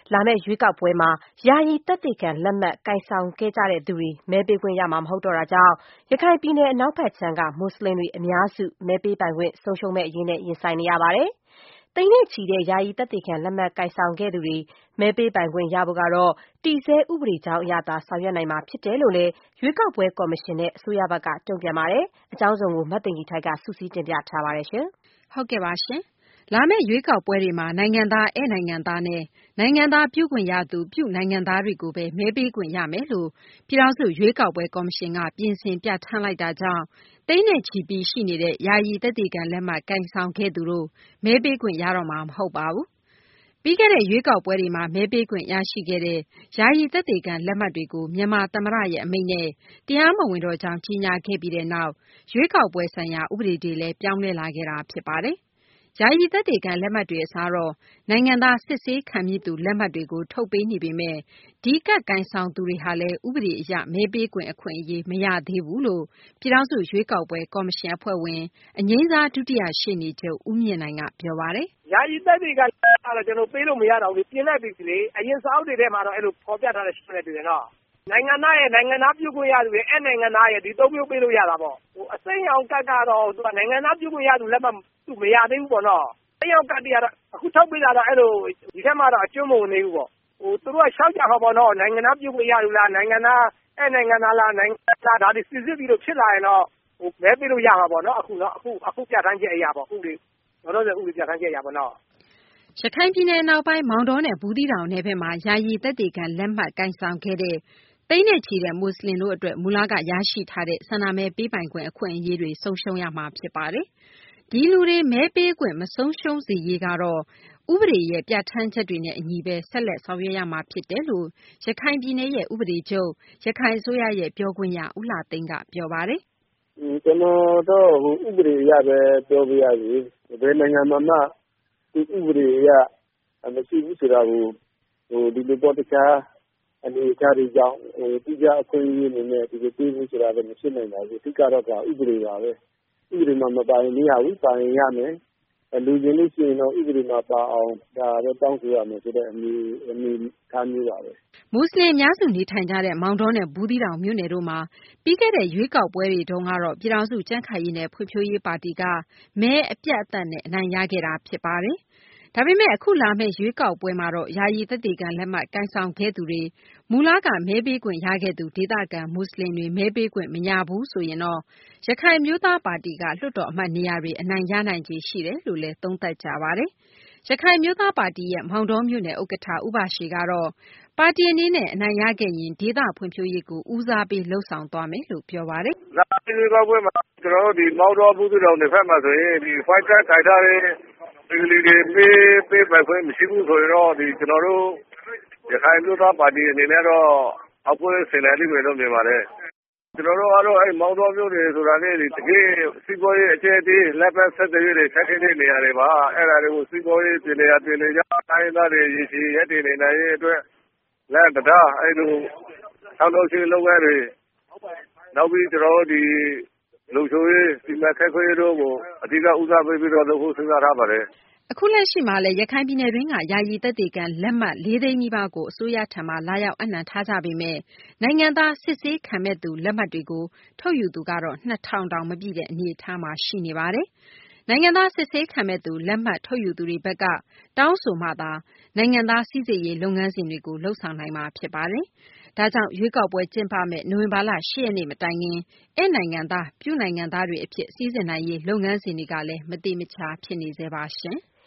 လာမယ့်ရွေးကောက်ပွဲမှာယာယီသက်သေခံလက်မှတ်ကိုင်ဆောင်ခဲ့ကြသူတွေမဲပေးခွင့်ရမှာမဟုတ်တော့တာကြောင့်ရခိုင်ပြည်နယ်အနောက်ဘက်ခြမ်းကမွတ်ဆလင်တွေအများစုမဲပေးပိုင်ခွင့်ဆုံးရှုံးမယ့်အရေးနဲ့ရင်ဆိုင်နေရပါတယ်။သိန်းနဲ့ချီတဲ့ယာယီသက်သေခံလက်မှတ်ကိုင်ဆောင်ခဲ့သူတွေမဲပေးပိုင်ခွင့်ရဖို့ကတော့တည်ဆဲဥပဒေကြောင်းအရသာဆောင်ရွက်နိုင်မှာဖြစ်တယ်လို့လည်းရွေးကောက်ပွဲကော်မရှင်နဲ့အစိုးရဘက်ကတုံ့ပြန်ပါတယ်။အကြောင်းစုံကိုမသိင်္ဂီထိုက်ကစုစည်းတင်ပြထားပါတယ်။ဟုတ်ကဲ့ပါရှင်။လာမယ့်ရွေးကောက်ပွဲတွေမှာနိုင်ငံသားဧည့်နိုင်ငံသားနဲ့နိုင်ငံသားပြုခွင့်ရသူပြုနိုင်ငံသားတွေကိုပဲမဲပေးခွင့်ရမယ်လို့ပြည်ထောင်စုရွေးကောက်ပွဲကော်မရှင်ကပြင်ဆင်ပြဋ္ဌာန်းလိုက်တာကြောင့်သိန်းနဲ့ချီပြီးရှိနေတဲ့ယာယီသက်သေခံလက်မှတ်ကိုင်ဆောင်ခဲ့သူတို့မဲပေးခွင့်ရတော့မှာမဟုတ်ပါဘူး။ပြီးခဲ့တဲ့ရွေးကောက်ပွဲတွေမှာမဲပေးခွင့်ရရှိခဲ့တဲ့ယာယီသက်သေခံလက်မှတ်တွေကိုမြန်မာသမ္မတရဲ့အမိန့်နဲ့တရားမဝင်တော့ကြောင်းကြေညာခဲ့ပြီးတဲ့နောက်ရွေးကောက်ပွဲဆိုင်ရာဥပဒေတွေလည်းပြောင်းလဲလာခဲ့တာဖြစ်ပါတယ်။ယာယီသက်သေခံလက်မှတ်တွေအစားတော့နိုင်ငံသားစစ်ဆေးခံမည့်သူလက်မှတ်တွေကိုထုတ်ပေးနေပေမယ့်ဒီကတ်ကိုင်ဆောင်သူတွေဟာလည်းဥပဒေအရမဲပေးခွင့်အခွင့်အရေးမရသေးဘူးလို့ပြည်ထောင်စုရွေးကောက်ပွဲကော်မရှင်အဖွဲ့ဝင်အငြိမ်းစားဒုတိယရှေ့နေချုပ်ဦးမြင့်နိုင်ကပြောပါတယ်။ယာယီသက်သေခံကတော့ကျွန်တော်ပေးလို့မရတော့ဘူးပြင်လိုက်ပြီလေအရင်စာအုပ်တွေထဲမှာတော့အဲ့လိုဖော်ပြထားတဲ့ရှိနေတယ်နော်နိုင်ငံသားရဲ့နိုင်ငံသားပြုခွင့်ရသူရဲ့အဲ့နိုင်ငံသားရဲ့ဒီသုံးမျိုးပေးလို့ရတာပေါ့အစိမ်းရောင်ကတ်ကတော့သူကနိုင်ငံသားပြုခွင့်ရသူလက်မှတ်သူမရသေးဘူးပေါ့နော်အစိမ်းရောင်ကတ်တွေကတော့အခုထုတ်ပေးတာတော့အဲ့လိုဒီထက်မှတော့အကျွမ်းမဝင်သေးဘူးပေါ့သူတို့ကရှောက်ကြပါပေါ့နော်နိုင်ငံသားပြုခွင့်ရသူလားနိုင်ငံသားအဲ့နိုင်ငံသားလားနိုင်ငံသားဒါတွေစစ်စစ်ပြီးတော့ဖြစ်လာရင်တော့မဲပေးလို့ရမှာပေါ့နော်အခုပြဋ္ဌာန်းချက်အရာပေါ့ဥပဒေတော့ဥပဒေပြဋ္ဌာန်းချက်အရာပေါ့နော်ရခိုင်ပြည်နယ်နောက်ပိုင်းမောင်တောနဲ့ဘူးသီးတောင်နယ်ဘက်မှာယာယီသက်သေခံလက်မှတ်ကိုင်ဆောင်ခဲ့တဲ့သိန်းနဲ့ချီတဲ့မွတ်စလင်တို့အတွက်မူလကရရှိထားတဲ့ဆန္ဒမဲပေးပိုင်ခွင့်အခွင့်အရေးတွေဆုံးရှုံးရမှာဖြစ်ပါတယ်။ဒီလူတွေမဲပေးခွင့်မဆုံးရှုံးစေရေးကတော့ဥပဒေရဲ့ပြဋ္ဌာန်းချက်တွေနဲ့အညီပဲဆက်လက်ဆောင်ရွက်ရမှာဖြစ်တယ်လို့ရခိုင်ပြည်နယ်ရဲ့ဥပဒေချုပ်ရခိုင်အစိုးရရဲ့ပြောခွင့်ရဦးလှသိန်းကပြောပါတယ်။ကျွန်တော်တော့ဥပဒေအရပဲပြောပြရစီဘယ်နိုင်ငံမှာဒီဥပဒေအရမရှိဘူးဆိုတာကိုဒီလိုပေါ်တခြားအနေအထားတွေကြောင့်တိကျအခွင့်အရေးအနေနဲ့ဒီလိုပြေးဖို့ဆိုတာလည်းမရှိနိုင်ပါဘူးအဓိကတော့ဥပဒေပါပဲဥပဒေမှာမပါရင်မရဘူးပါရင်ရမယ်လူချင်းလို့ရှိရင်တော့ဥပဒေမှာပါအောင်ဒါပဲတောင်းဆိုရမယ်ဆိုတဲ့အမိထားမျိုးပါပဲမွတ်စလင်အများစုနေထိုင်ကြတဲ့မောင်တောနဲ့ဘူးသီးတောင်မြို့နယ်တို့မှာပြီးခဲ့တဲ့ရွေးကောက်ပွဲတွေတုန်းကတော့ပြည်ထောင်စုကြံ့ခိုင်ရေးနဲ့ဖွံ့ဖြိုးရေးပါတီကမဲအပြတ်အသတ်နဲ့အနိုင်ရခဲ့တာဖြစ်ပါတယ်ဒါပေမဲ့အခုလာမယ့်ရွေးကောက်ပွဲမှာတော့ယာယီသက်သေခံလက်မှတ်ကိုင်ဆောင်ခဲ့သူတွေမူလကမဲပေးခွင့်ရခဲ့သူဒေသခံမွတ်စလင်တွေမဲပေးခွင့်မရဘူးဆိုရင်တော့ရခိုင်မျိုးသားပါတီကလွှတ်တော်အမတ်နေရာတွေအနိုင်ရနိုင်ခြေရှိတယ်လို့လည်းသုံးသပ်ကြပါတယ်ရခိုင်မျိုးသားပါတီရဲ့မောင်တောမြို့နယ်ဥက္ကဋ္ဌဦးပါရှိကတော့ပါတီအနေနဲ့အနိုင်ရခဲ့ရင်ဒေသဖွံ့ဖြိုးရေးကိုဦးစားပေးလှုပ်ဆောင်သွားမယ်လို့ပြောပါတယ်။လာရွေးကောက်ပွဲမှာကျွန်တော်တို့ဒီမောင်တောဘူးသီးတောင်နယ်ဖက်မှာဆိုရင်ဒီ white card ခိုင်ထားတဲ့ဒီလူတွေပေးပိုင်ခွင့်မရှိဘူးဆိုရင်တော့ဒီကျွန်တော်တို့ရခိုင်မျိုးသားပါတီအနေနဲ့တော့အောက်ပွဲဆင်နိုင်လိမ့်မယ်လို့မြင်ပါတယ်ကျွန်တော်တို့ကတော့အဲ့မောင်တော်မျိုးတွေဆိုတာလေဒီတကယ်စီးပွားရေးအခြေအသေးလက်ပတ်ဆက်သွယ်ရေးတွေဆက်ခဲ့တဲ့နေရာတွေပါအဲ့ဒါတွေကိုစီးပွားရေးပြည်နယ်ပြည်နယ်ကြောင်းတိုင်းသားတွေရည်ရှိရတည်နေနိုင်ရေးအတွက်လက်တရားအဲ့လိုဆောက်လုပ်ရေးလုပ်ငန်းတွေနောက်ပြီးကျွန်တော်တို့ဒီလုံခြုံရေးစီမံခန့်ခွဲရေးတို့ကိုအဓိကဦးစားပေးပြီးတော့လုပ်ဖို့စဉ်းစားထားပါတယ်အခုလက်ရှိမှာလည်းရခိုင်ပြည်နယ်တွင်းကယာယီသက်သေခံလက်မှတ်4သိန်းနီးပါးကိုအစိုးရထံမှလာရောက်အနှံထားကြပေမဲ့နိုင်ငံသားစစ်ဆေးခံမဲ့သူလက်မှတ်တွေကိုထုတ်ယူသူကတော့2000တောင်မပြည့်တဲ့အနေအထားမှာရှိနေပါတယ်။နိုင်ငံသားစစ်ဆေးခံမဲ့သူလက်မှတ်ထုတ်ယူသူတွေဘက်ကတောင်းဆိုမှသာနိုင်ငံသားစိစစ်ရေးလုပ်ငန်းစဉ်တွေကိုလှုပ်ဆောင်နိုင်မှာဖြစ်ပါတယ်။ဒါကြောင့်ရွေးကောက်ပွဲကျင်းပမဲ့နိုဝင်ဘာလ10ရက်နေ့မတိုင်ခင်ဧည့်နိုင်ငံသားပြုနိုင်ငံသားတွေအဖြစ်စီစဉ်နိုင်ရေးလုပ်ငန်းစဉ်တွေကလည်းမတိမချာဖြစ်နေသေးပါရှင်။